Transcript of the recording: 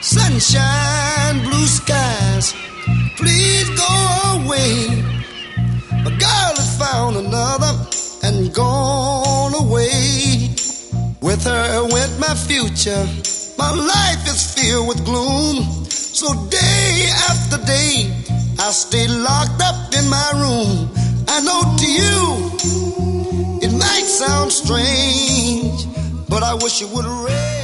sunshine, blue skies, please go away. My girl has found another and gone away. With her went my future. My life is filled with gloom. So day after day, I stay locked up in my room. I know to you, it might sound strange, but I wish it would rain.